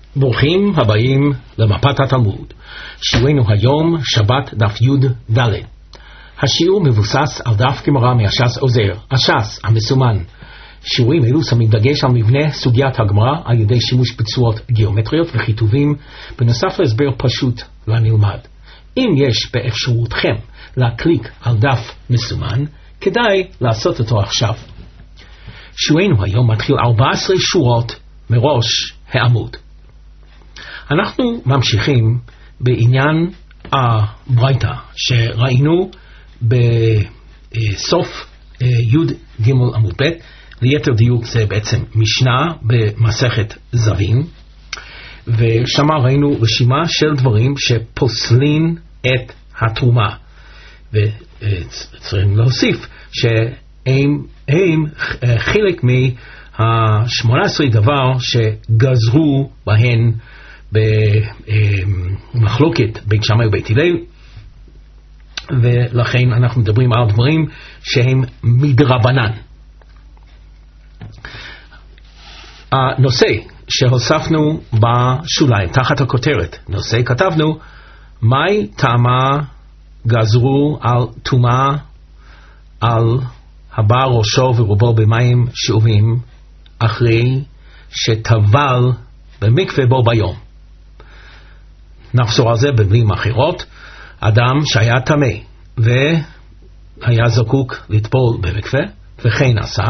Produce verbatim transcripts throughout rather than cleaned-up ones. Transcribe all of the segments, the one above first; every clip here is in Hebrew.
ברוכים הבאים למפת התלמוד. שיעורנו היום שבת דף י' ד'. השיעור מבוסס על דף גמרא מהש"ס עוזר, הש"ס המסומן. שיעורים אלו שמים דגש על מבנה סוגיית הגמרא על ידי שימוש בצורות גיאומטריות וכיתובים, בנוסף להסבר פשוט לנלמד. אם יש באפשרותכם להקליק על דף מסומן, כדאי לעשות אותו עכשיו. שיעורנו היום מתחיל ארבע עשרה שורות מראש העמוד. אנחנו ממשיכים בעניין הברייתא שראינו בסוף י' ג' עמוד ב', ליתר דיוק זה בעצם משנה במסכת זבים, ושמה ראינו רשימה של דברים שפוסלים את התרומה, וצריכים להוסיף שהם הם חלק מה-שמונה עשרה דבר שגזרו בהן במחלוקת בית שמאי ובית הלל, ולכן אנחנו מדברים על דברים שהם מדרבנן. הנושא שהוספנו בשוליים תחת הכותרת נושא, כתבנו מהי טעמה גזרו על טומאה על הבא ראשו ורובו במים שאובים אחרי שטבל במקווה בו ביום. נחזור על זה במילים אחרות. אדם שהיה טמא והיה זקוק לטבול במקווה וכן עשה,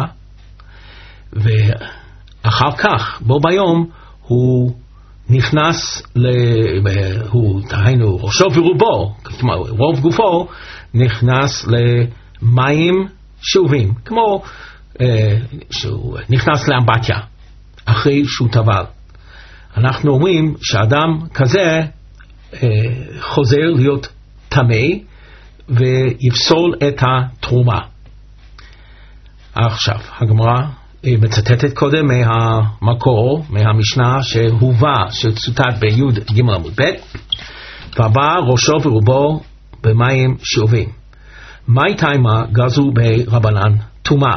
ואחר כך בו ביום הוא נכנס ל... הוא תהיינו ראשו ורובו, רוב גופו נכנס למים שאובים, כמו אה, שהוא נכנס לאמבטיה אחרי שהוא טבל. אנחנו אומרים שאדם כזה אה, חוזר להיות טמא ויפסול את התרומה. עכשיו הגמרא אה, מצטטת קודם מהמקור, מהמשנה שהובא, שצוטט בי' ג' עמוד ב', והבא ראשו ורובו במים שאובים. מהי טעמה גזרו ברבנן טומאה?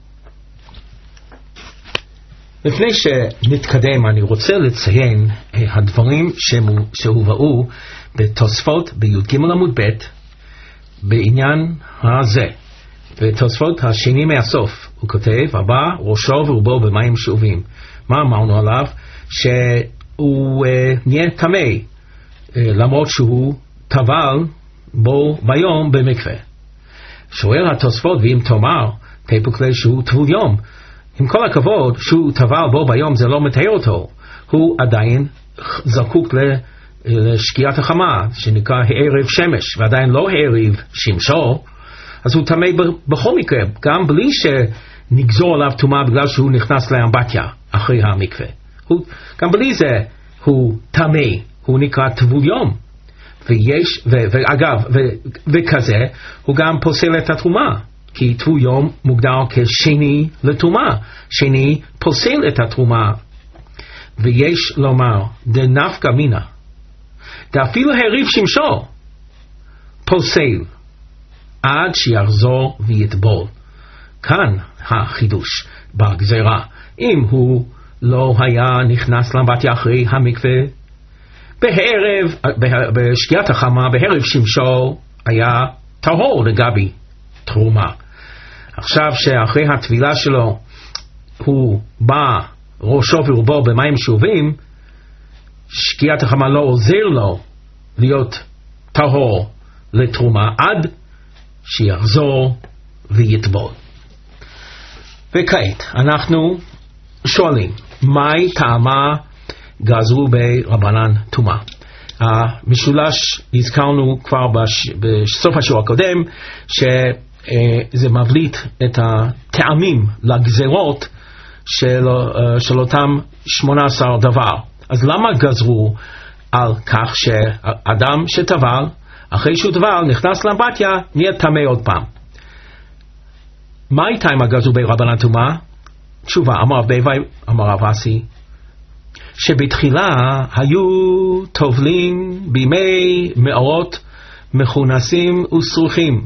לפני שנתקדם אני רוצה לציין הדברים שהובאו בתוספות בי"ג עמוד ב' בעניין הזה. בתוספות השני מהסוף הוא כותב הבא ראשו ורובו במים שאובים. מה אמרנו עליו? שהוא uh, נהיה טמא uh, למרות שהוא טבל בו ביום במקווה. שואל התוספות, ואם תאמר תפוקלי שהוא טבול יום, עם כל הכבוד שהוא טבל בו ביום זה לא מתאר אותו, הוא עדיין זקוק לשקיעת החמה שנקרא הערב שמש, ועדיין לא הערב שמשו, אז הוא טמא בכל מקרה, גם בלי שנגזור עליו טומאה בגלל שהוא נכנס לאמבטיה אחרי המקווה. הוא, גם בלי זה הוא טמא, הוא נקרא טבול יום. ויש, ו, ואגב, ו, וכזה הוא גם פוסל את התרומה, כי טבול יום מוגדר כשני לתרומה, שני פוסל את התרומה. ויש לומר דנפקא מינה, דאפילו העריב שמשו פוסל עד שיחזור ויטבול. כאן החידוש בגזרה, אם הוא לא היה נכנס לאמבטיה אחרי המקווה בהערב, בשקיעת החמה, בהערב שמשו היה טהור לגבי תרומה. עכשיו שאחרי הטבילה שלו הוא בא ראשו ורובו במים שאובים, שקיעת החמה לא עוזר לו להיות טהור לתרומה עד שיחזור ויטבול. וכעת אנחנו שואלים, מהי טעמה גזרו ברבנן טומאה? המשולש הזכרנו כבר בש... בסוף השיעור הקודם שזה מבליט את הטעמים לגזרות של, של אותם שמונה עשר דבר. אז למה גזרו על כך שאדם שטבל אחרי שהוא טבל נכנס לאמבטיה נהיה טמא עוד פעם? מהי טעמה גזרו ברבנן טומאה? תשובה, אמר רב בייבאי, אמר רב אסי, שבתחילה היו טובלים בימי מאורות מכונסים וסרוכים.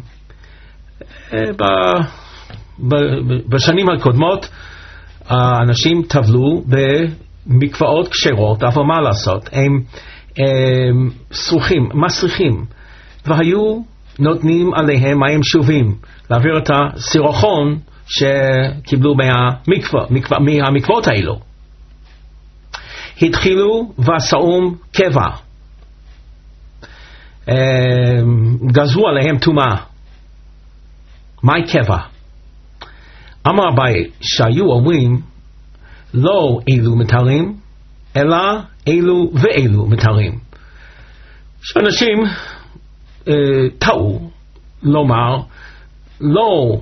בשנים הקודמות האנשים טבלו מקוואות כשרות, אבל מה לעשות, הם, הם סרוכים, מסריחים, והיו נותנים עליהם מים שובים, להעביר את הסירחון שקיבלו מהמקווה, מקווה, מהמקוואות האלו. התחילו ועשאום קבע, גזרו עליהם טומאה. מהי קבע? אמר אביי שהיו אומרים לא אלו מתרים, אלא אלו ואלו מתרים. שאנשים אה, טעו לומר לא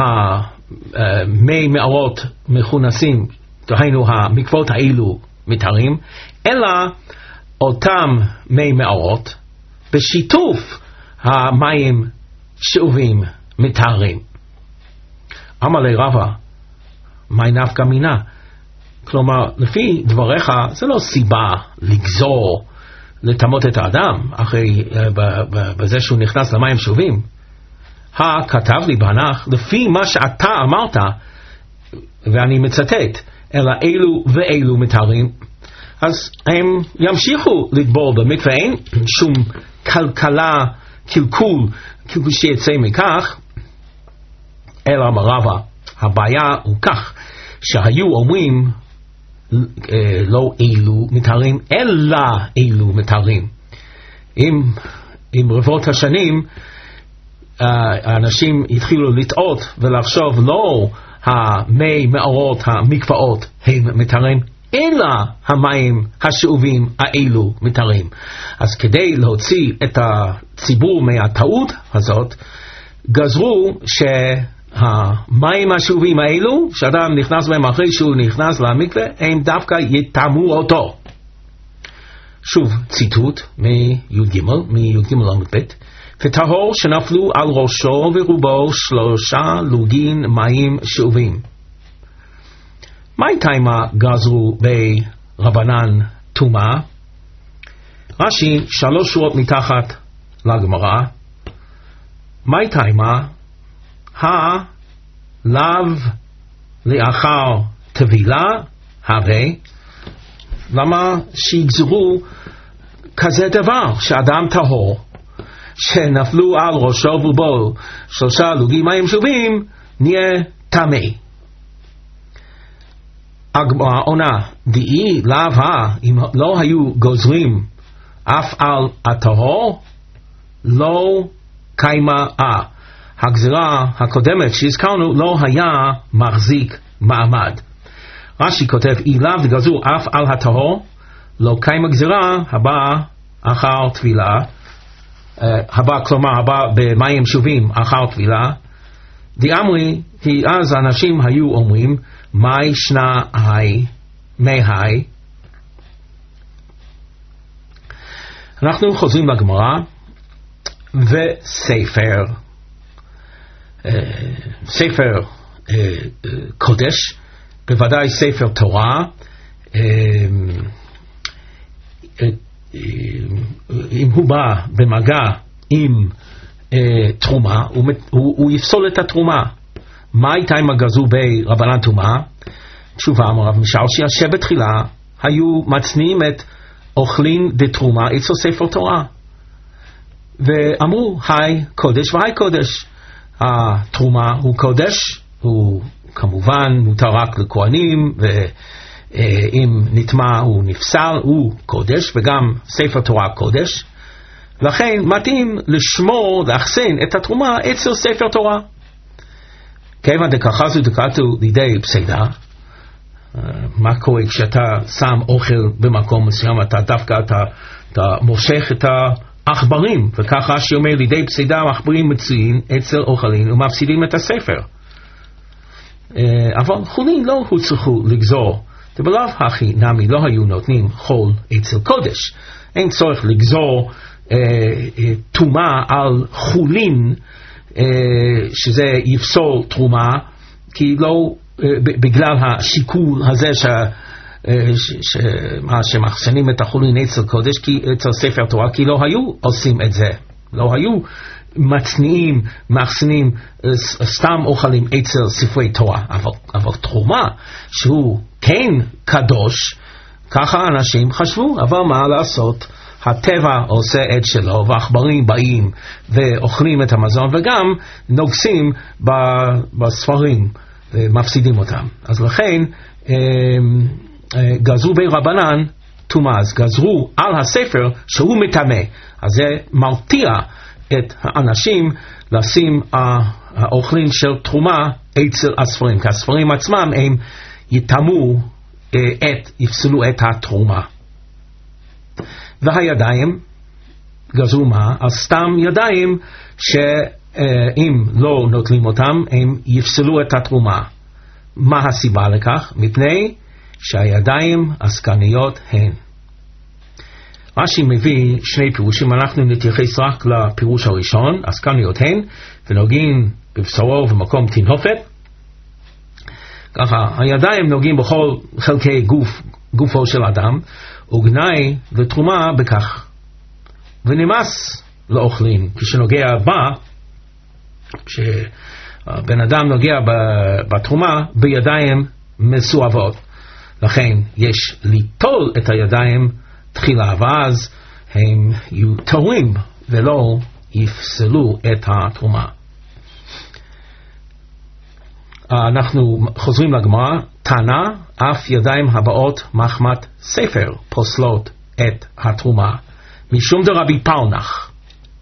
המי מערות מכונסים, דהיינו המקוואות האלו מתרים, אלא אותם מי מערות בשיתוף המים שאובים מתרים. אמר לי רבא, מהי נפקא מינה? כלומר, לפי דבריך, זה לא סיבה לגזור, לטמות את האדם, אחרי, בזה שהוא נכנס למים שאובים. הכתב לי בנח, לפי מה שאתה אמרת, ואני מצטט, אלא אלו ואלו מתרים, אז הם ימשיכו לטבול במקווה, אין שום כלכלה, קלקול, קלקול שיצא מכך, אלא אמר רבא, הבעיה הוא כך, שהיו אומרים לא אילו מתרים, אלא אילו מתרים. עם, עם רבות השנים, האנשים התחילו לטעות ולחשוב לא המי מערות המקוואות הם מתרים, אלא המים השאובים האלו מתרים. אז כדי להוציא את הציבור מהטעות הזאת, גזרו שהמים השאובים האלו, שאדם נכנס בהם אחרי שהוא נכנס למקווה, הם דווקא יטמאו אותו. שוב ציטוט מי"ג, מי"ג עמוד ב', וטהור שנפלו על ראשו ורובו שלושה לוגין מים שאובים. מהי תימה גזרו ברבנן טומאה? רש"י שלוש שורות מתחת לגמרא. מהי תימה? הלאו לאחר טבילה הווה. למה שיגזרו כזה דבר שאדם טהור שנפלו על ראשו ורובו שלושה לוגים מים שאובים נהיה טמא? עונה, דאי לאו, אם לא היו גוזרים אף על הטהור, לא קיימה אה. הגזירה הקודמת שהזכרנו לא היה מחזיק מעמד. רש"י כותב, אי לאו דגזרו אף על הטהור, לא קיימה גזירה הבאה אחר טבילה, הבא, כלומר הבא במים שובים אחר טבילה. דאמרי, כי אז האנשים היו אומרים, מי שנה היי, מי היי. אנחנו חוזרים לגמרא, וספר, ספר קודש, בוודאי ספר תורה, אם הוא בא במגע עם תרומה, הוא יפסול את התרומה. מה הייתה עם הגזו ברבנן טומאה? תשובה אמר רב משעשע, שבתחילה היו מצניעים את אוכלין דתרומה אצל ספר תורה, ואמרו היי קודש והי קודש. התרומה הוא קודש, הוא כמובן מותר רק לכהנים, ואם נטמע הוא נפסל, הוא קודש, וגם ספר תורה קודש, לכן מתאים לשמור, לאחסן את התרומה אצל ספר תורה. כיוון דקחזו דקתו לידי פסידה, מה קורה כשאתה שם אוכל במקום מסוים, אתה דווקא אתה, אתה מושך את העכברים, וככה שאומר לידי פסידה העכברים מצויים אצל אוכלים ומפסידים את הספר. אבל חולין לא הוצרכו לגזור, ובלאו הכי נמי לא היו נותנים חול אצל קודש. אין צורך לגזור תרומה על חולין, שזה יפסול תרומה, כי לא בגלל השיקול הזה ש, ש, מה שמחסנים את החולין אצל קודש, כי אצל ספר תורה, כי לא היו עושים את זה, לא היו מצניעים, מחסנים סתם אוכלים אצל ספרי תורה. אבל, אבל תרומה שהוא כן קדוש, ככה אנשים חשבו, אבל מה לעשות? הטבע עושה את שלו, והעכברים באים ואוכלים את המזון, וגם נוגסים בספרים ומפסידים אותם. אז לכן גזרו בין רבנן תומה, אז גזרו על הספר שהוא מטמא. אז זה מרתיע את האנשים לשים האוכלים של תרומה אצל הספרים, כי הספרים עצמם הם יטמאו את, יפסלו את התרומה. והידיים גזרו מה? על סתם ידיים שאם לא נוטלים אותם הם יפסלו את התרומה. מה הסיבה לכך? מפני שהידיים עסקניות הן. רש"י מביא שני פירושים, אנחנו נתייחס רק לפירוש הראשון, עסקניות הן, ונוגעים בבשרו ובמקום תנהופת. ככה, הידיים נוגעים בכל חלקי גוף, גופו של אדם, וגנאי ותרומה בכך. ונמאס לאוכלים, כשנוגע בה, כשבן אדם נוגע בתרומה, בידיים מסואבות. לכן יש ליטול את הידיים תחילה, ואז הם יהיו טהורים ולא יפסלו את התרומה. אנחנו חוזרים לגמרא, תנא, אף ידיים הבאות מחמת ספר פוסלות את התרומה, משום דרבי פאונח.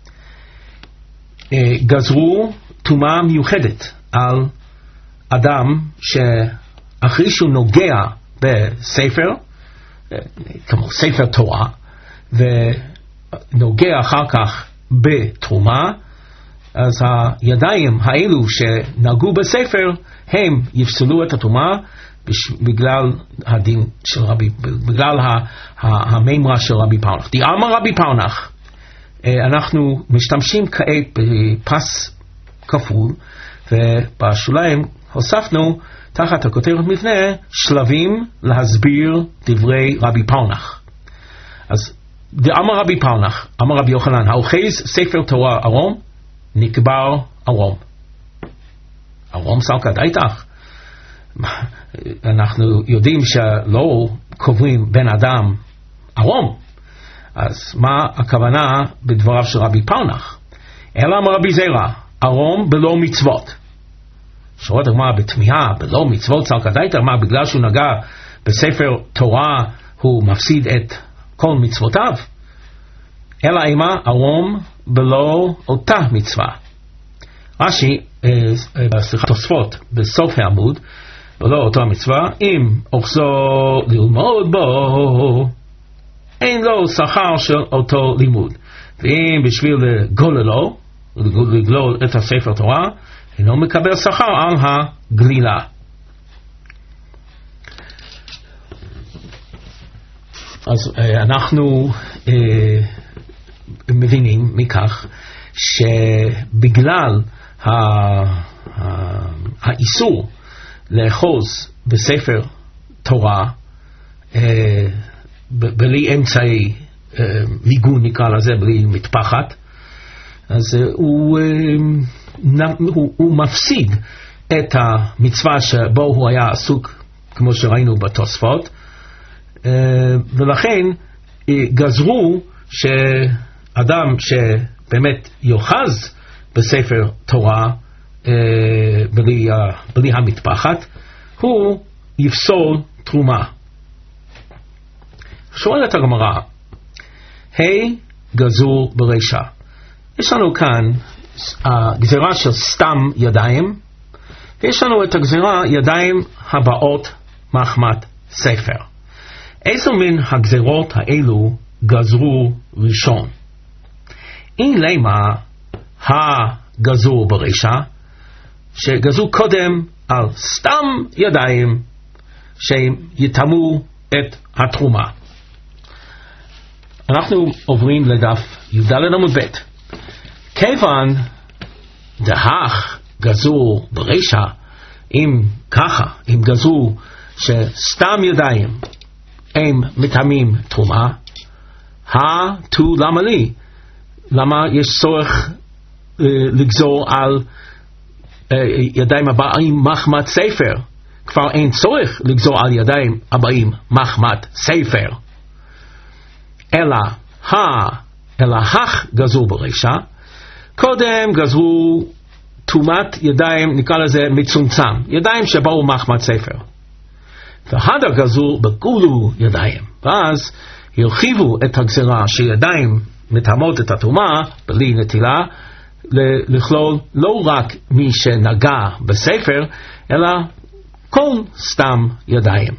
גזרו תרומה מיוחדת על אדם שאחרי שהוא נוגע בספר, כמו ספר תורה, ונוגע אחר כך בתרומה, אז הידיים האלו שנגעו בספר הם יפסלו את התרומה בגלל הדין של רבי, בגלל המימרה של רבי פאונח. דאמר רבי פאונח, אנחנו משתמשים כעת בפס כפול, ובשוליים הוספנו תחת הכותרת מבנה שלבים להסביר דברי רבי פאונח. אז דאמר רבי פאונח, אמר רבי יוחנן, האוחז ספר תורה ערום, נקבר ערום. ערום סלקא דייתך. אנחנו יודעים שלא קוברים בן אדם ערום. אז מה הכוונה בדבריו של רבי פאונח? אלא אמר רבי זרע, ערום בלא מצוות. שואלת הגמרא בתמיהה, בלא מצוות סלקא דייתך, מה בגלל שהוא נגע בספר תורה הוא מפסיד את כל מצוותיו? אלא אימה ערום בלא אותה מצווה. רש"י, סליחה, תוספות בסוף העמוד, בלא אותה מצווה, אם אוחזו ללמוד בו, אין לו שכר של אותו לימוד. ואם בשביל לגוללו, לגלול את הספר תורה, אינו מקבל שכר על הגלילה. אז אנחנו אה, מבינים מכך שבגלל ה, ה, האיסור לאחוז בספר תורה אה, בלי אמצעי אה, מיגון, נקרא לזה, בלי מטפחת, אז אה, הוא, אה, הוא, הוא מפסיד את המצווה שבו הוא היה עסוק, כמו שראינו בתוספות, אה, ולכן אה, גזרו שאדם שבאמת יוחז בספר תורה אה, בלי, אה, בלי המטפחת, הוא יפסול תרומה. שואלת הגמרא, היי גזור ברישה. יש לנו כאן הגזירה של סתם ידיים, ויש לנו את הגזירה ידיים הבאות מחמת ספר. איזו מן הגזירות האלו גזרו ראשון? אין למה הגזור ברישה, שגזרו קודם על סתם ידיים שיתאמו את התרומה. אנחנו עוברים לדף י"ד עמוד ב'. כיוון דהך גזור ברישה, אם ככה, אם גזרו שסתם ידיים הם מטעמים תרומה, התו למה לי? למה יש צורך אה, לגזור על אה, ידיים הבאים מחמת ספר, כבר אין צורך לגזור על ידיים הבאים מחמת ספר, אלא ה, אלא הך גזרו ברישה. קודם גזרו תומת ידיים, נקרא לזה מצומצם, ידיים שבאו מחמת ספר, והדה גזרו בגולו ידיים, ואז הרחיבו את הגזרה שידיים מטמאות את התומה בלי נטילה, לכלול לא רק מי שנגע בספר, אלא כל סתם ידיים.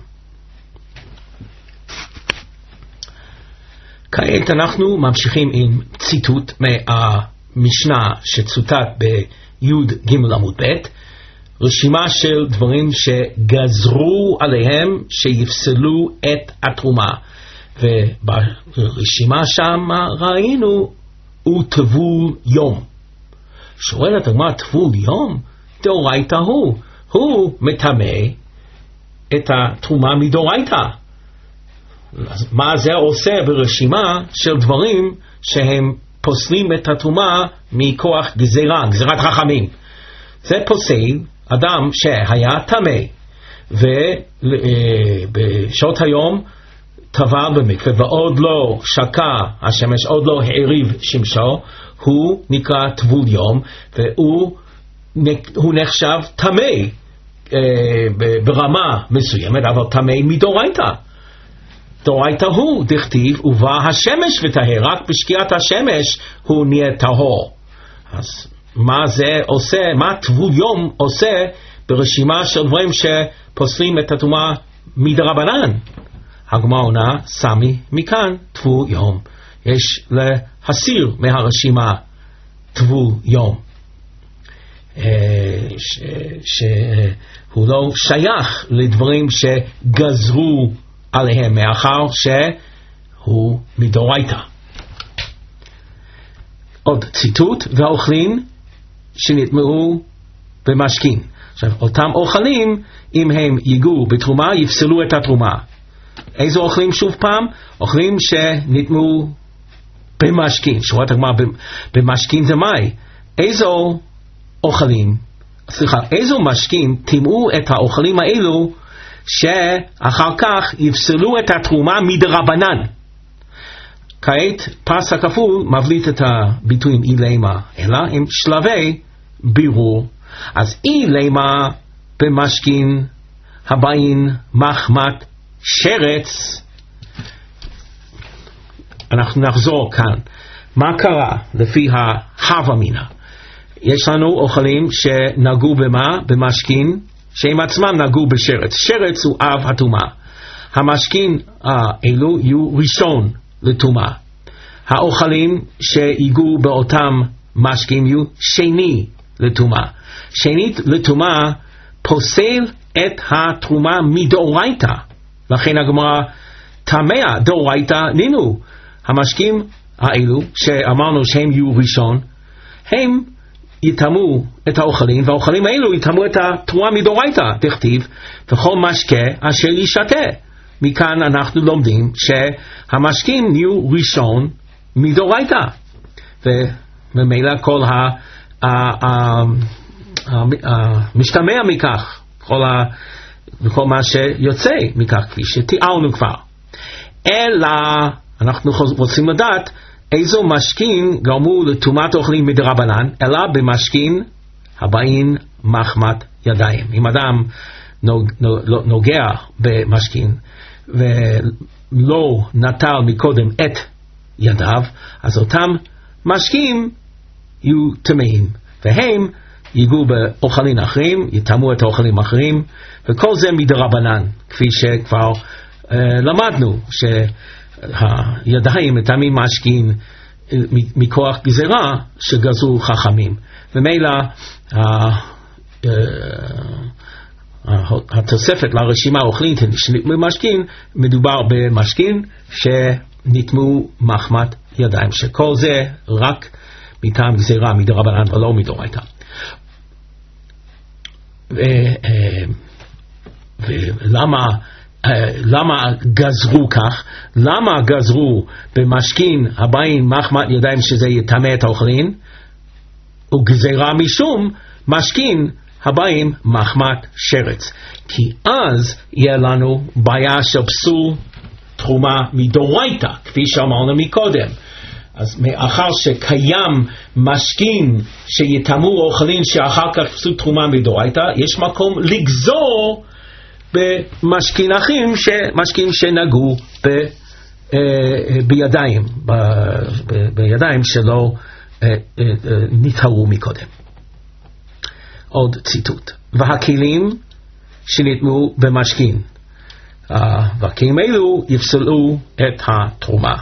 כעת אנחנו ממשיכים עם ציטוט מהמשנה שצוטט ביוד ג' עמוד ב', רשימה של דברים שגזרו עליהם שיפסלו את התרומה, וברשימה שם ראינו הוא טבול יום. שואלת הגמרא, טבול יום? דאורייתא הוא, הוא מטמא את התרומה מדאורייתא. מה זה עושה ברשימה של דברים שהם פוסלים את התרומה מכוח גזירה, גזירת חכמים? זה פוסל אדם שהיה טמא ובשעות היום טבל במקווה ועוד לא שקע השמש, עוד לא העריב שמשו, הוא נקרא טבול יום, והוא נחשב טמא ברמה מסוימת, אבל טמא מדאורייתא. דאורייתא הוא, דכתיב ובא השמש וטהר, רק בשקיעת השמש הוא נהיה טהור. אז מה זה עושה, מה טבול יום עושה ברשימה של דברים שפוסלים את התרומה מדרבנן? הגמרא עונה, סמי מכאן טבול יום, יש להסיר מהרשימה טבול יום, שהוא לא שייך לדברים שגזרו עליהם מאחר שהוא מדאורייתא. עוד ציטוט, והאוכלים שנטמאו במשכין. עכשיו, אותם אוכלים, אם הם ייגעו בתרומה, יפסלו את התרומה. איזה אוכלים שוב פעם? אוכלים שנטמאו במשכין. שורת הגמרא, במשכין זה מאי? איזו אוכלים, סליחה, איזו משכין טימאו את האוכלים האלו שאחר כך יפסלו את התרומה מדרבנן. כעת פס הכפול מבליט את הביטויים אי לימה, אלא עם שלבי בירור. אז אי לימה במשכין הבאים מחמת שרץ. אנחנו נחזור כאן. מה קרה לפי ההווה מינה? יש לנו אוכלים שנגעו במה? במשכין, שהם עצמם נגעו בשרץ. שרץ הוא אב הטומאה. המשכין האלו יהיו ראשון לטומאה. האוכלים שיגעו באותם משכין יהיו שני לטומאה. שנית לטומאה פוסל את התרומה מדאורייתא. לכן הגמרא טמא דאורייתא נינו. המשכין האלו שאמרנו שהם יהיו ראשון, הם יטמאו את האוכלים, והאוכלים האלו יטמאו את התרומה מדאורייתא. תכתיב וכל משקה אשר ישתה. מכאן אנחנו לומדים שהמשקים יהיו ראשון מדאורייתא, וממילא כל המשתמע מכך, כל מה שיוצא מכך, כפי שתיארנו כבר. אלא אנחנו רוצים לדעת איזו משכין גרמו לטומאת אוכלים מדרבנן, אלא במשכין הבאים מחמת ידיים. אם אדם נוגע במשכין ולא נטל מקודם את ידיו, אז אותם משקים יהיו טמאים, והם ייגעו באוכלים אחרים, יטמאו את האוכלים האחרים, וכל זה מדרבנן, כפי שכבר uh, למדנו, שהידיים מטמאים משכין מכוח גזירה שגזרו חכמים. ומילא uh, uh, התוספת לרשימה אוכלים שנטמאו משכין, מדובר במשכין שנטמאו מחמת ידיים, שכל זה רק מטעם גזירה מדרבנן ולא מדאורייתא. ולמה למה גזרו כך? למה גזרו במשכין הבאים מחמת ידיים שזה יטמא את האוכלים? וגזירה משום משכין הבאים מחמת שרץ, כי אז יהיה לנו בעיה של פסול תרומה מדורייתא, כפי שאמרנו מקודם. אז מאחר שקיים משכין שיטמאו אוכלים שאחר כך פסול תרומה מדורייתא, יש מקום לגזור במשכין אחים, משכין שנגעו ב, אה, בידיים, ב, ב, בידיים שלא אה, אה, נטהרו מקודם. עוד ציטוט. והכלים שנטמאו במשכין, והכלים אלו יפסלו את התרומה.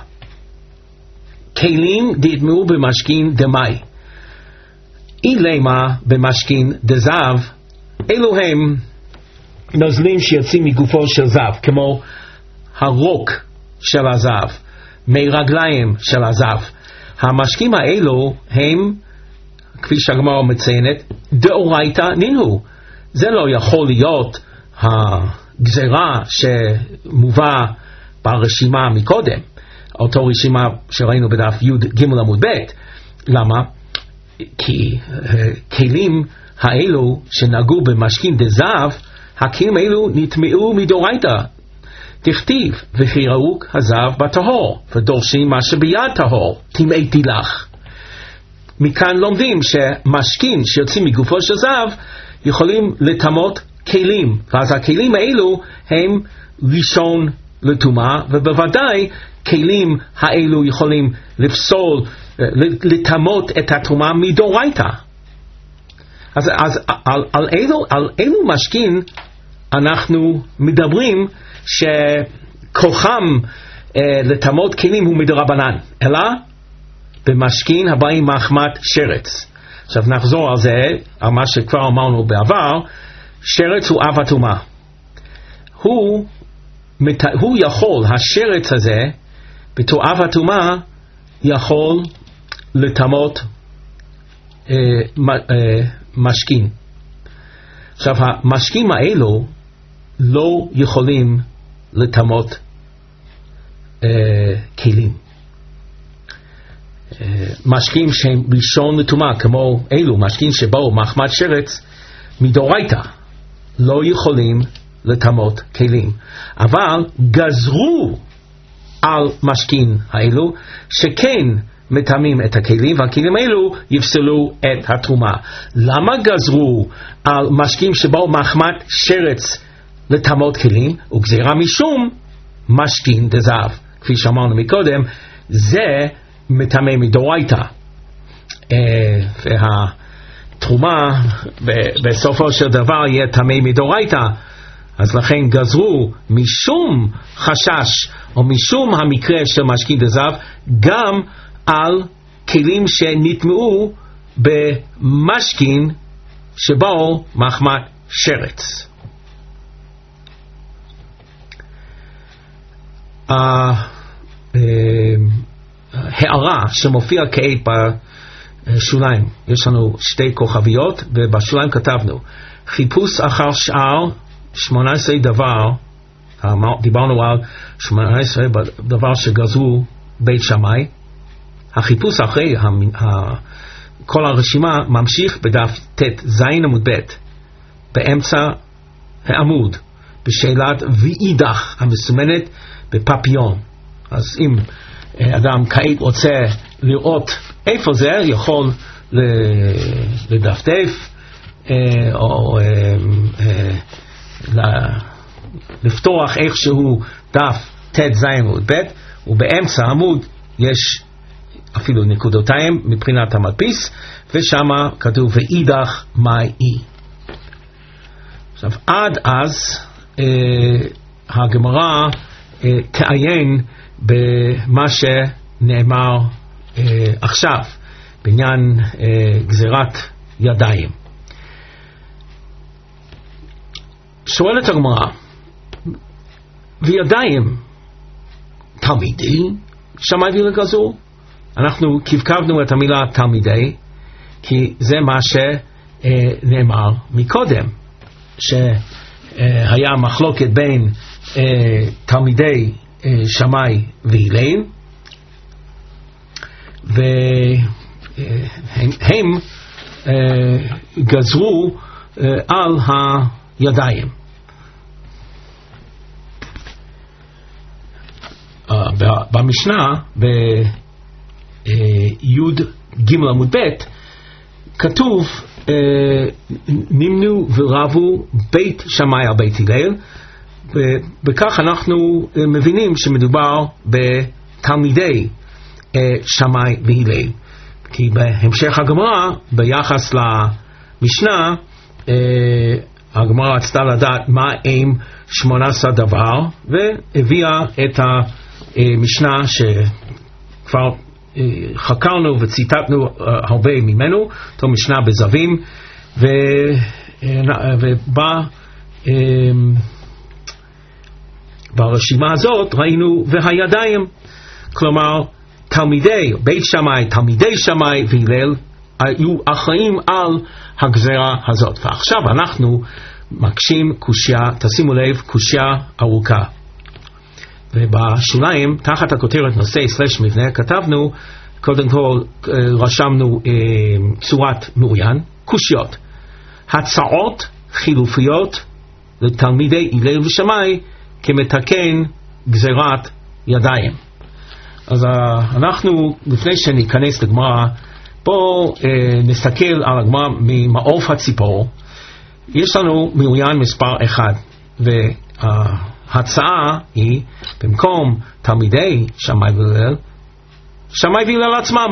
כלים נטמאו במשכין דמאי, אילמה במשכין דזב, אלו הם נוזלים שיוצאים מגופו של זב, כמו הרוק של הזב, מרגליים של הזב. המשקים האלו הם, כפי שהגמרא מציינת, דאורייתא נינו. זה לא יכול להיות הגזרה שמובא ברשימה מקודם, אותו רשימה שראינו בדף י' ג' עמוד ב'. למה? כי כלים האלו שנגעו במשכין דזב, הכלים האלו נטמאו מדאורייתא. תכתיב וכי ראוק הזב בטהור, ודורשים מה שביד טהור, טמאתי לך. מכאן לומדים שמשכין שיוצאים מגופו של זב יכולים לטמאות כלים, ואז הכלים האלו הם ראשון לטומאה, ובוודאי כלים האלו יכולים לפסול, לטמאות את הטומאה מדאורייתא. אז, אז על, על, אילו, על אילו משכין אנחנו מדברים שכוחם אה, לטמאות כלים הוא מדרבנן, אלא במשכין הבאים מחמת שרץ. עכשיו נחזור על זה, על מה שכבר אמרנו בעבר. שרץ הוא אב הטומאה. הוא, הוא יכול, השרץ הזה בתור אב הטומאה יכול לטמאות אה, אה, משכין. עכשיו המשכין האלו לא יכולים לטמאות אה, כלים. אה, משכין שהם ראשון לטומאה, כמו אלו משכין שבאו מחמת שרץ מדאורייתא, לא יכולים לטמאות כלים, אבל גזרו על משכין האלו שכן מטמאים את הכלים, והכלים האלו יפסלו את התרומה. למה גזרו על משכין שבאו מחמת שרץ לטמאות כלים? וגזירה משום משכין דזב, כפי שאמרנו מקודם, זה מטמא מדאורייתא, והתרומה בסופו של דבר יהיה טמא מדאורייתא. אז לכן גזרו משום חשש או משום המקרה של משכין דזב גם על כלים שנטמאו במשכין שבאו מחמת שרץ. הערה שמופיע כעת בשוליים, יש לנו שתי כוכביות, ובשוליים כתבנו חיפוש אחר שאר שמונה עשרה דבר, דיברנו על שמונה עשרה דבר שגזרו בית שמאי. החיפוש אחרי כל הרשימה ממשיך בדף ת' זין עמוד ב' באמצע העמוד בשאלת ואידך המסומנת בפפיון. אז אם אדם כעת רוצה לראות איפה זה, יכול לדפדף או לפתוח איכשהו דף ת' זין עמוד ב', ובאמצע העמוד יש אפילו נקודותיים מבחינת המדפיס, ושם כתוב ואידך מאי אי. עכשיו עד אז אה, הגמרא אה, תעיין במה שנאמר אה, עכשיו בעניין אה, גזירת ידיים. שואלת הגמרא, וידיים תלמידי שמעתי לגזור? אנחנו כבקבנו את המילה תלמידי, כי זה מה שנאמר מקודם, שהיה מחלוקת בין תלמידי שמאי והלל, והם גזרו על הידיים. במשנה, ביוד ג' עמוד ב', כתוב נמנו ורבו בית שמאי על בית הלל, ובכך אנחנו מבינים שמדובר בתלמידי שמאי והלל. כי בהמשך הגמרא, ביחס למשנה, הגמרא רצתה לדעת מה עם שמונה עשר דבר, והביאה את המשנה שכבר חקרנו וציטטנו הרבה ממנו, אותו משנה בזווים, ובא ברשימה הזאת ראינו והידיים, כלומר תלמידי בית שמאי, תלמידי שמאי והלל היו אחראים על הגזרה הזאת. ועכשיו אנחנו מקשים קושיה, תשימו לב, קושיה ארוכה. ובשוליים, תחת הכותרת נושא סלש מבנה, כתבנו, קודם כל רשמנו אה, צורת מעוין, קושיות. הצעות חילופיות לתלמידי הלל ושמאי כמתקן גזרת ידיים. אז אנחנו, לפני שניכנס לגמרא, בואו אה, נסתכל על הגמרא ממעוף הציפור. יש לנו מעוין מספר אחד, וההצעה היא, במקום תלמידי שמאי והלל, שמאי והלל עצמם.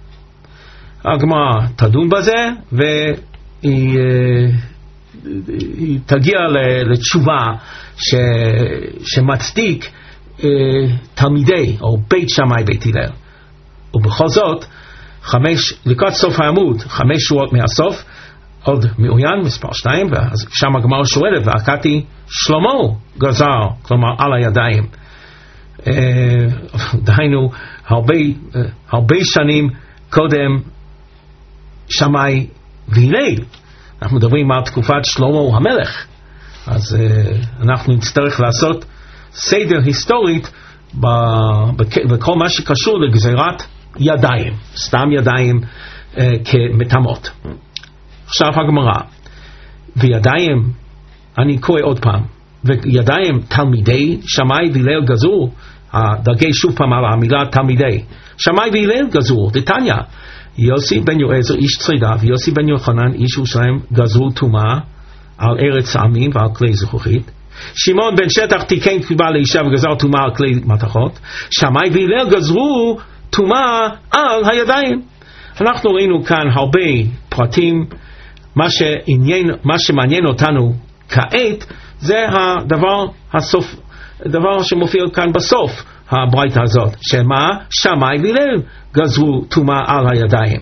הגמרא תדון בזה, והיא אה, היא תגיע לתשובה ש, שמצדיק אה, תלמידי או בית שמאי בית הלל. ובכל זאת, חמש, לקראת סוף העמוד, חמש שורות מהסוף, עוד מעוין, מספר שתיים, ושם הגמרא שואלת, והכתי שלמה גזר, כלומר על הידיים. אה, דהיינו, הרבה, אה, הרבה שנים קודם שמאי והלל. אנחנו מדברים על תקופת שלמה המלך, אז uh, אנחנו נצטרך לעשות סדר היסטורית בכל מה שקשור לגזירת ידיים, סתם ידיים uh, כמטמאות. עכשיו הגמרא, וידיים, אני קורא עוד פעם, וידיים תלמידי שמאי והלל גזרו, הדרגי שוב פעם על המילה תלמידי, שמאי והלל גזרו, דתניא, יוסי בן יועזר איש צרידה ויוסי בן יוחנן איש ירושלים גזרו טומאה על ארץ העמים ועל כלי זכוכית. שמעון בן שטח תיקן כתובה לאישה וגזר טומאה על כלי מתכות. שמאי והלל גזרו טומאה על הידיים. אנחנו ראינו כאן הרבה פרטים. מה שעניין, מה שמעניין אותנו כעת זה הדבר הסוף, הדבר שמופיע כאן בסוף הברייתא הזאת, שמה? שמאי והלל גזרו טומאה על הידיים.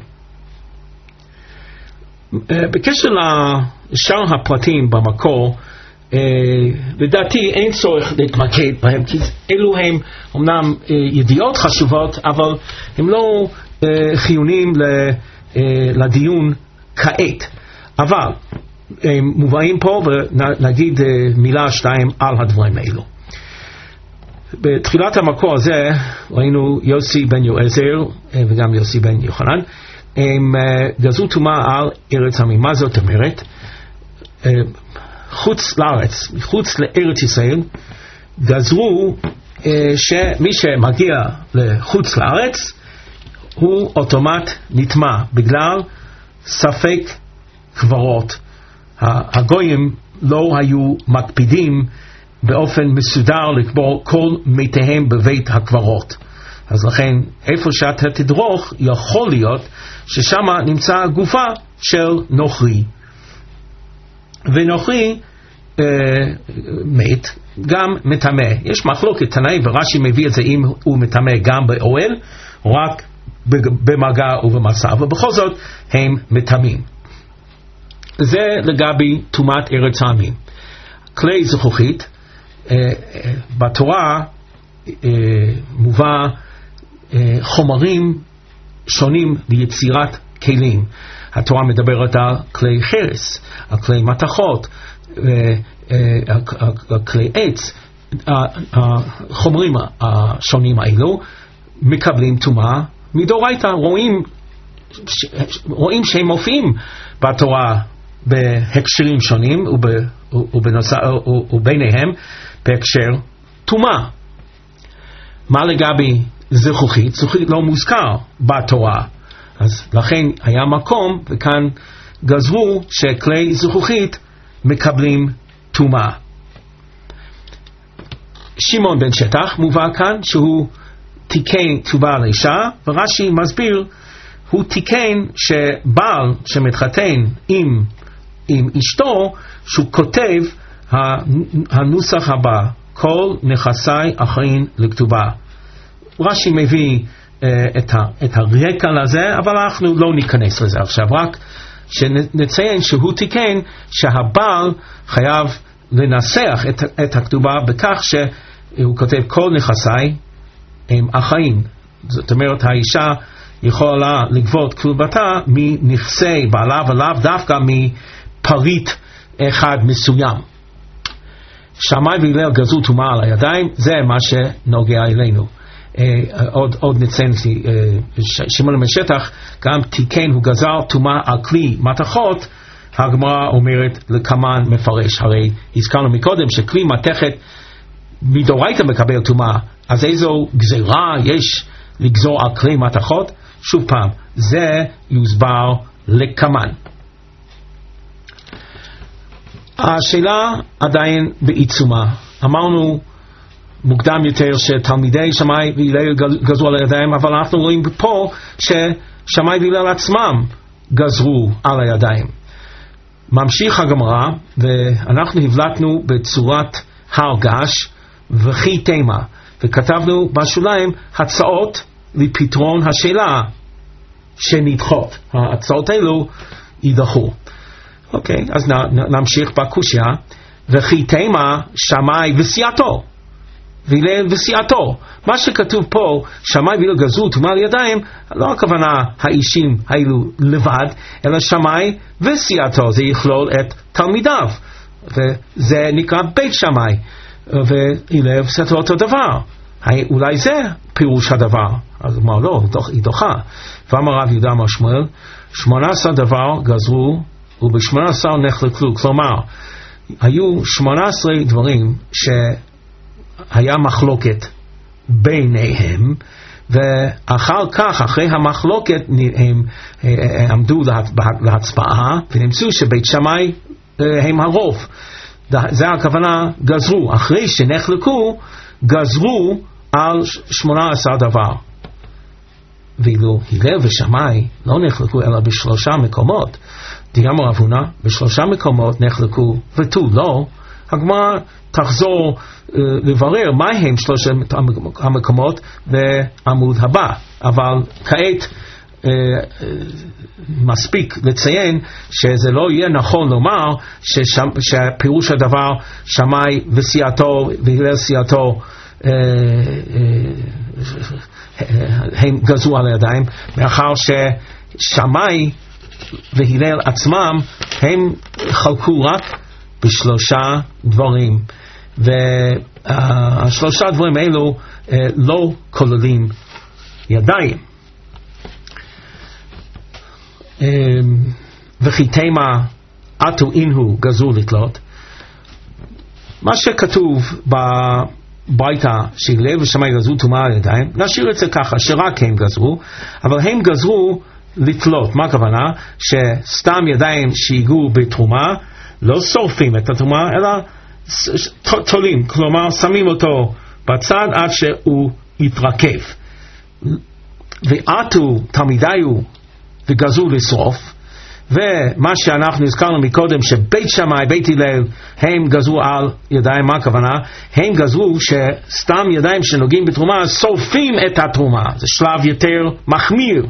בקשר לשאר הפרטים במקור, לדעתי אין צורך להתמקד בהם, כי אלו הם אמנם ידיעות חשובות, אבל הם לא חיוניים לדיון כעת. אבל הם מובאים פה, ונגיד מילה שתיים על הדברים האלו. בתחילת המקור הזה ראינו יוסי בן יועזר וגם יוסי בן יוחנן, הם גזרו טומאה על ארץ העמים. מה זאת אומרת? חוץ לארץ, מחוץ לארץ ישראל, גזרו שמי שמגיע לחוץ לארץ הוא אוטומט נטמא בגלל ספק קברות. הגויים לא היו מקפידים באופן מסודר לקבור כל מתיהם בבית הקברות. אז לכן איפה שאתה תדרוך יכול להיות ששם נמצא גופה של נוכרי. ונוכרי אה, מת גם מטמא. יש מחלוקת תנאי ורש"י מביא את זה אם הוא מטמא גם באוהל או רק במגע ובמסע, ובכל זאת הם מטמאים. זה לגבי טומאת ארץ העמים. כלי זכוכית, בתורה מובא חומרים שונים ליצירת כלים. התורה מדברת על כלי חרס, על כלי מתכות, על כלי עץ. החומרים השונים האלו מקבלים טומאה מדאורייתא. רואים רואים שהם מופיעים בתורה בהקשרים שונים וביניהם בהקשר טומאה. מה לגבי זכוכית? זכוכית לא מוזכר בתורה, אז לכן היה מקום, וכאן גזרו שכלי זכוכית מקבלים טומאה. שמעון בן שטח מובא כאן שהוא תיקן כתובה לאישה, ורש"י מסביר הוא תיקן שבעל שמתחתן עם, עם אשתו, שהוא כותב הנוסח הבא: כל נכסי אחראים לכתובה. רש"י מביא uh, את, ה, את הרקע לזה, אבל אנחנו לא ניכנס לזה עכשיו, רק שנציין שהוא תיקן שהבעל חייב לנסח את, את הכתובה בכך שהוא כותב כל נכסי הם אחראים. זאת אומרת, האישה יכולה לגבות כתובתה מנכסי בעלה ולאו דווקא מפריט אחד מסוים. שמאי והלל גזרו טומאה על הידיים, זה מה שנוגע אלינו. Uh, עוד, עוד נציין, uh, שמעון בן שטח גם תיקן, הוא גזר טומאה על כלי מתכות. הגמרא אומרת לכמן מפרש, הרי הזכרנו מקודם שכלי מתכת מדאורייתא מקבל טומאה, אז איזו גזירה יש לגזור על כלי מתכות? שוב פעם, זה יוסבר לכמן. השאלה עדיין בעיצומה. אמרנו מוקדם יותר שתלמידי שמאי והלל גזרו על הידיים, אבל אנחנו רואים פה ששמאי והלל עצמם גזרו על הידיים. ממשיך הגמרא, ואנחנו הבלטנו בצורת הרגש וכי תימה, וכתבנו בשוליים הצעות לפתרון השאלה שנדחות. ההצעות האלו יידחו. אוקיי, אז נמשיך בקושיה. וכי תימה שמאי וסיעתו, והלל וסיעתו. מה שכתוב פה, שמאי והלל גזרו טומאה על ידיים, לא הכוונה האישים האלו לבד, אלא שמאי וסיעתו, זה יכלול את תלמידיו, וזה נקרא בית שמאי, והלל וסיעתו אותו דבר. אולי זה פירוש הדבר. אז אמר לא, היא דוחה. ואמר רב יהודה אמר שמואל, שמונה עשר דבר גזרו ובשמונה עשר נחלקו. כלומר, היו שמונה עשר דברים שהיה מחלוקת ביניהם, ואחר כך, אחרי המחלוקת, הם עמדו להצבעה ונמצאו שבית שמאי הם הרוב. זה הכוונה גזרו. אחרי שנחלקו גזרו על שמונה עשר דבר. ואילו הלל ושמאי לא נחלקו אלא בשלושה מקומות. דיאמר רב הונא, בשלושה מקומות נחלקו ותו לא. הגמרא תחזור uh, לברר מה הם שלושת המקומות בעמוד הבא, אבל כעת uh, uh, מספיק לציין שזה לא יהיה נכון לומר ששם, שפירוש הדבר שמאי וסיעתו והלל סיעתו uh, uh, הם גזרו על הידיים, מאחר ששמאי והלל עצמם הם חלקו רק בשלושה דברים, והשלושה דברים האלו לא כוללים ידיים. וכי תימה עטו אינהו גזרו לתלות. מה שכתוב בביתה שהלל ושמאי גזרו טומאה על ידיים, נשאיר את זה ככה שרק הם גזרו, אבל הם גזרו לתלות. מה הכוונה? שסתם ידיים שהגיעו בתרומה לא שורפים את התרומה אלא תולים, כלומר שמים אותו בצד עד שהוא יתרכב. ועטו תלמידיו וגזרו לשרוף. ומה שאנחנו הזכרנו מקודם שבית שמאי בית הלל הם גזרו על ידיים. מה הכוונה? הם גזרו שסתם ידיים שנוגעים בתרומה שורפים את התרומה. זה שלב יותר מחמיר.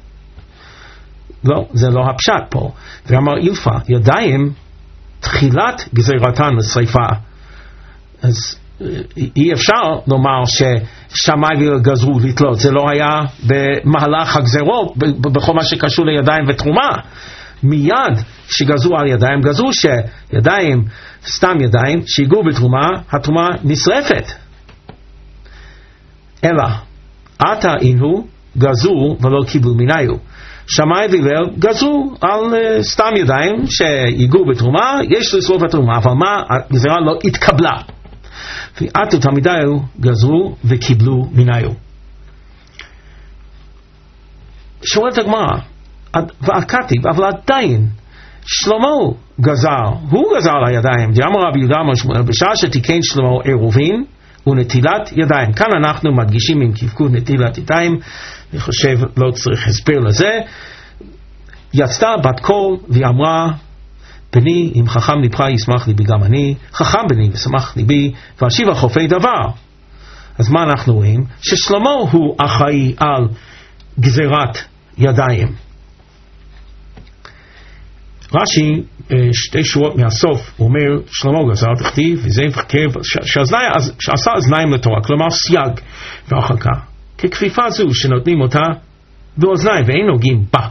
לא, זה לא הפשט פה. ואמר אילפה, ידיים תחילת גזירתן לשריפה. אז אי אפשר לומר ששמאי והלל גזרו לתלות. זה לא היה במהלך הגזירות בכל מה שקשור לידיים ותרומה. מיד שגזרו על ידיים, גזרו שידיים, סתם ידיים שהגיעו בתרומה, התרומה נשרפת. אלא עתה אינהו גזרו ולא קיבלו מניו. שמאי והלל גזרו על uh, סתם ידיים שיגעו בתרומה, יש לשרוף התרומה, אבל מה, הגזרה לא התקבלה. ועתו תלמידיו גזרו וקיבלו מניו. שואלת הגמרא, והכתיב, אבל עדיין שלמה גזר, הוא גזר על הידיים. דאמר רבי יהודה אמר שמואל, בשעה שתיקן שלמה עירובין ונטילת ידיים. כאן אנחנו מדגישים עם קפקוד נטילת ידיים, אני חושב לא צריך הסבר לזה. יצאה בת קול ואמרה, בני אם חכם ליבך ישמח ליבי גם אני, חכם בני ושמח ליבי ואשיבה חופי דבר. אז מה אנחנו רואים? ששלמה הוא אחראי על גזירת ידיים. רש"י שתי שורות מהסוף הוא אומר שלמה גזר תכתיב וזה מחכב שעשה אזניים לתורה, כלומר סייג והרחקה ככפיפה זו שנותנים אותה באוזניים ואין נוגעים בה.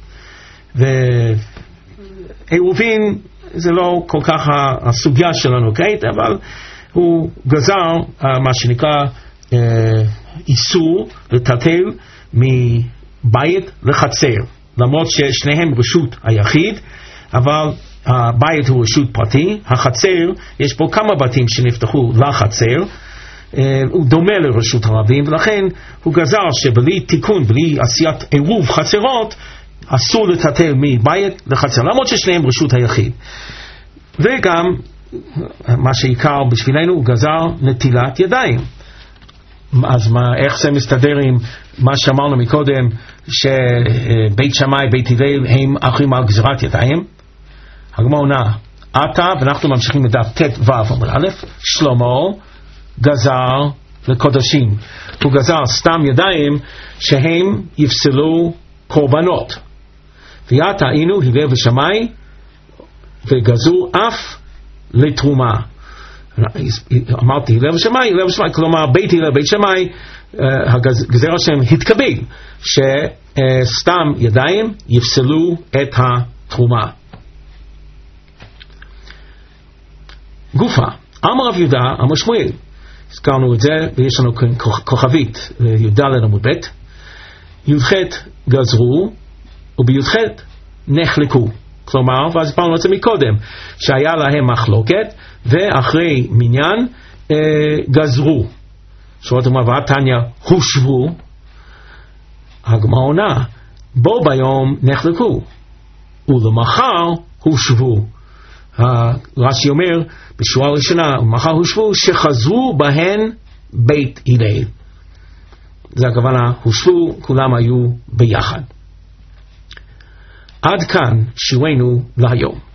ועירובין זה לא כל כך הסוגיה שלנו כעת, אבל הוא גזר מה שנקרא איסור לטלטל מבית לחצר, למרות ששניהם רשות היחיד, אבל הבית הוא רשות פרטי. החצר, יש פה כמה בתים שנפתחו לחצר, הוא דומה לרשות הרבים, ולכן הוא גזר שבלי תיקון, בלי עשיית עירוב חצרות, אסור לטלטל מבית לחצר, למרות ששניהם רשות היחיד. וגם מה שעיקר בשבילנו הוא גזר נטילת ידיים. אז מה, איך זה מסתדר עם מה שאמרנו מקודם, שבית שמאי, בית הלל הם אחרים על גזירת ידיים? הגמרא עונה, עתה, ואנחנו ממשיכים לדף ט' ו' עמוד א', שלמה גזר לקודשים. הוא גזר סתם ידיים שהם יפסלו קורבנות. ועתה היינו הלל ושמאי וגזרו אף לתרומה. אמרתי הלל ושמאי, הלל ושמאי, כלומר בית הלל בית שמאי, הגזרה שהם התקבל שסתם ידיים יפסלו את התרומה. גופה, אמר רב יהודה אמר שמואל, הזכרנו את זה ויש לנו כוכבית י"ד עמוד ב', י"ח גזרו ובי"ח נחלקו. כלומר, ואז פעם נוצא מקודם שהיה להם מחלוקת ואחרי מניין אה, גזרו. שואלת אומה ועתניה הושבו. הגמרא עונה בו ביום נחלקו ולמחר הושבו. רש"י אומר בשורה הראשונה ומחר הושבו שחזרו בהן בית הלל. זה הכוונה הושבו, כולם היו ביחד. עד כאן שיעורנו להיום.